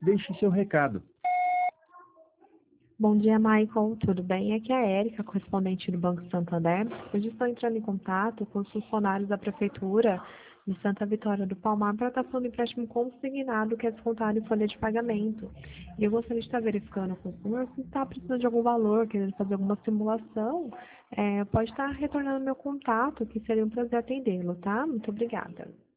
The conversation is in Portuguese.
Deixe seu recado. Bom dia, Michael. Tudo bem? Aqui é a Érica, correspondente do Banco Santander. Hoje estou entrando em contato com os funcionários da Prefeitura de Santa Vitória do Palmar para estar falando empréstimo consignado que é descontado em folha de pagamento. E eu gostaria de estar verificando com o senhor se está precisando de algum valor, querendo fazer alguma simulação. Pode estar retornando meu contato, que seria um prazer atendê-lo, tá? Muito obrigada.